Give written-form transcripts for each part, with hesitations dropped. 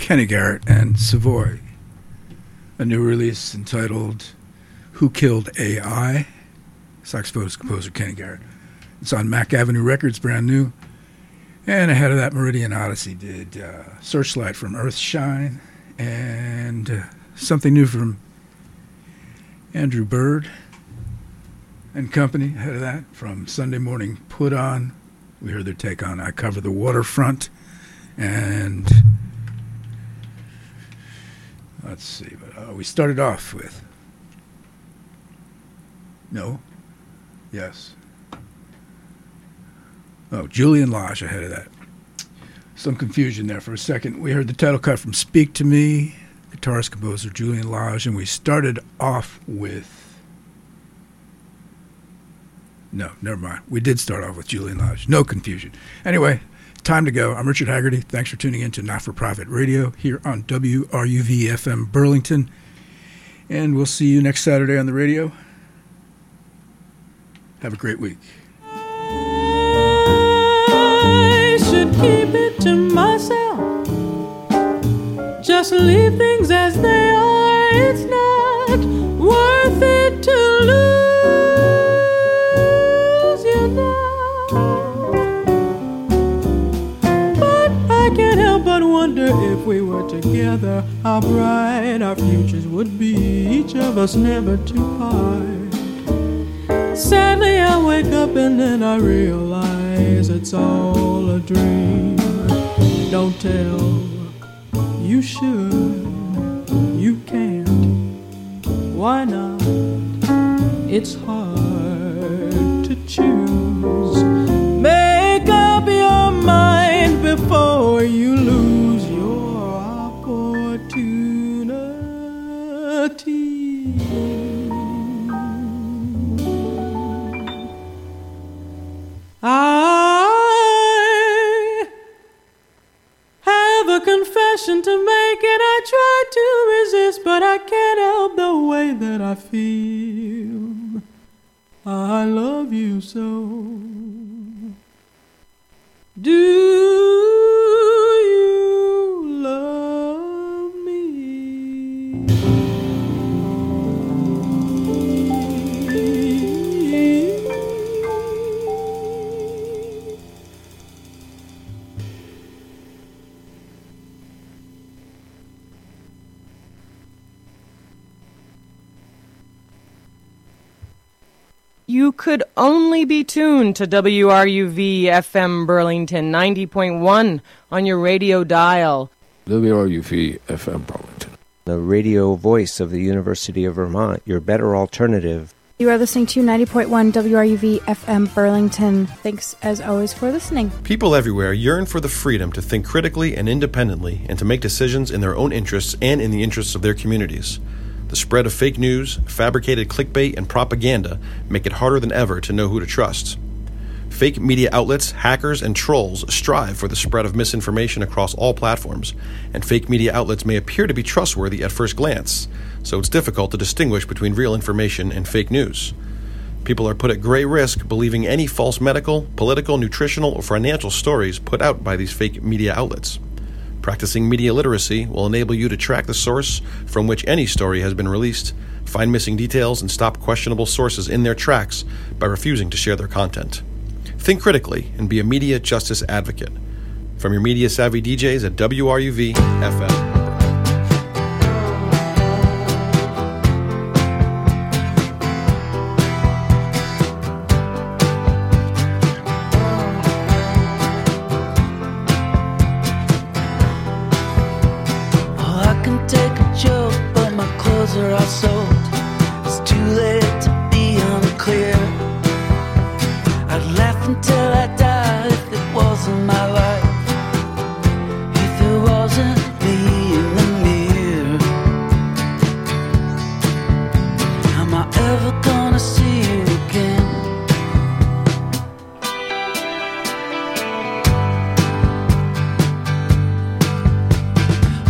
Kenny Garrett and Savoy. A new release entitled Who Killed AI? Saxophonist composer Kenny Garrett. It's on Mac Avenue Records, brand new. And ahead of that, Meridian Odyssey did Searchlight from Earthshine, and something new from Andrew Bird and company. Ahead of that, from Sunday Morning Put On, we heard their take on I Cover the Waterfront. And let's see, but we started off with Julian Lage ahead of that. Some confusion there for a second. We heard the title cut from Speak to Me, guitarist composer Julian Lage, and we started off with... No, never mind. We did start off with Julian Lage. No confusion. Anyway, time to go. I'm Richard Haggerty. Thanks for tuning in to Not-for-Profit Radio here on WRUV-FM Burlington. And we'll see you next Saturday on the radio. Have a great week. I should keep it to myself. Just leave things as they are. It's not worth it to lose you now. But I can't help but wonder if we were together, how bright our futures would be, each of us never to part. Sadly, I wake up and then I realize it's all a dream. Don't tell, you should, you can't. Why not? It's hard to choose. Make up your mind before you lose your opportunity. I have a confession to make, and I try to resist, but I can't help the way that I feel. I love you so. Do you love me? You could only be tuned to WRUV-FM Burlington 90.1 on your radio dial. WRUV-FM Burlington. The radio voice of the University of Vermont, your better alternative. You are listening to 90.1 WRUV-FM Burlington. Thanks, as always, for listening. People everywhere yearn for the freedom to think critically and independently and to make decisions in their own interests and in the interests of their communities. The spread of fake news, fabricated clickbait, and propaganda make it harder than ever to know who to trust. Fake media outlets, hackers, and trolls strive for the spread of misinformation across all platforms, and fake media outlets may appear to be trustworthy at first glance, so it's difficult to distinguish between real information and fake news. People are put at great risk believing any false medical, political, nutritional, or financial stories put out by these fake media outlets. Practicing media literacy will enable you to track the source from which any story has been released, find missing details, and stop questionable sources in their tracks by refusing to share their content. Think critically and be a media justice advocate. From your media-savvy DJs at WRUV-FM.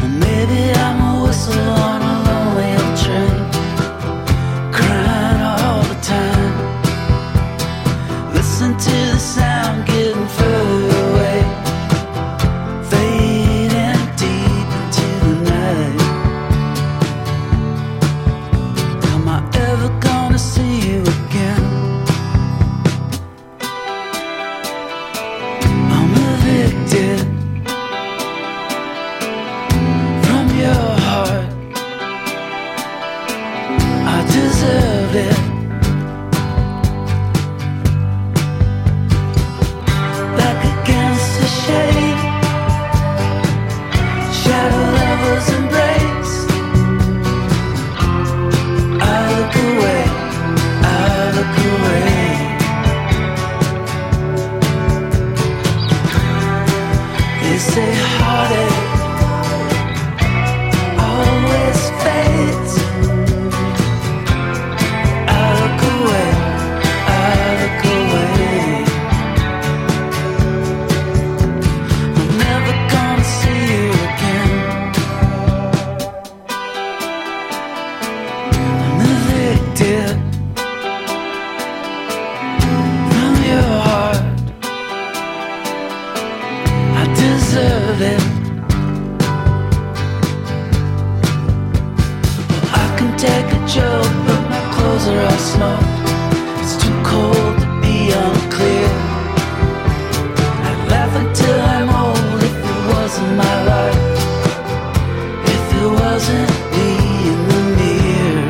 Maybe I'm a whistle on a lonely old train, crying all take a joke, but my clothes are all smoked. It's too cold to be unclear. I'd laugh until I'm old if it wasn't my life, if it wasn't me in the mirror.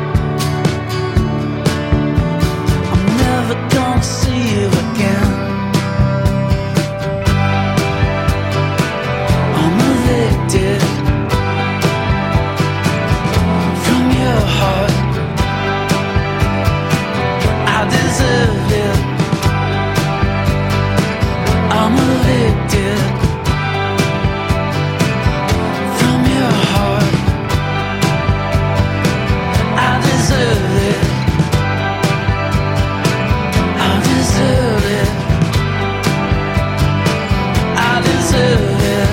I'm never gonna see you again. I'm evicted from your heart. I deserve it. I'm evicted from your heart. I deserve it. I deserve it. I deserve it.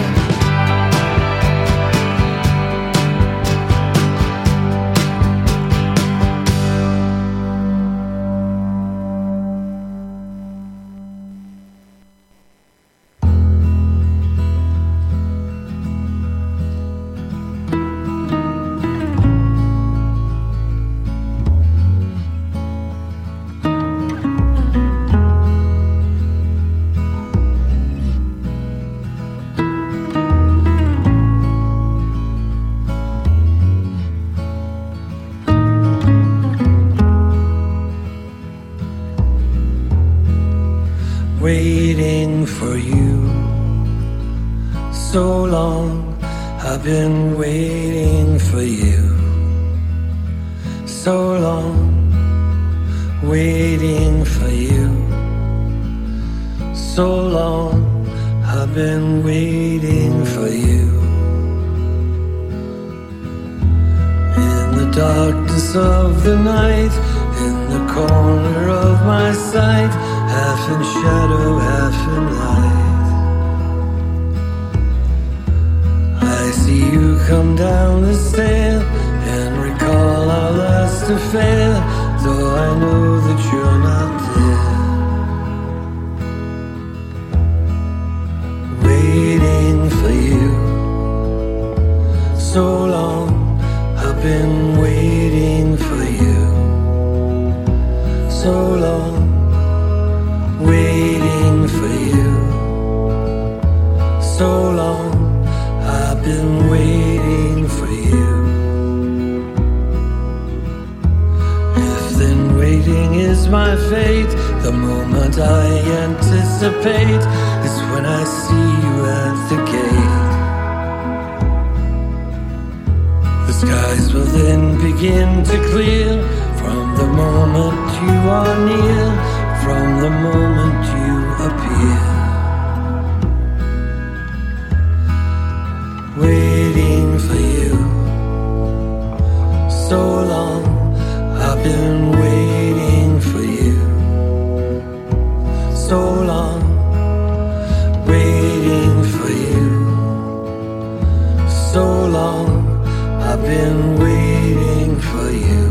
Waiting for you so long, I've been waiting for you so long, waiting for you so long, I've been waiting for you. In the darkness of the night, in the corner of my sight, half in shadow, half in light, I see you come down the stair and recall our last affair, though I know that you're not there. Waiting for you so long, I've been waiting for you so long, waiting for you so long, I've been waiting for you. If then waiting is my fate, the moment I anticipate is when I see you at the gate. The skies will then begin to clear from the moment you are near, from the moment you appear. Waiting for you so long, I've been waiting for you so long, waiting for you so long, I've been waiting for you.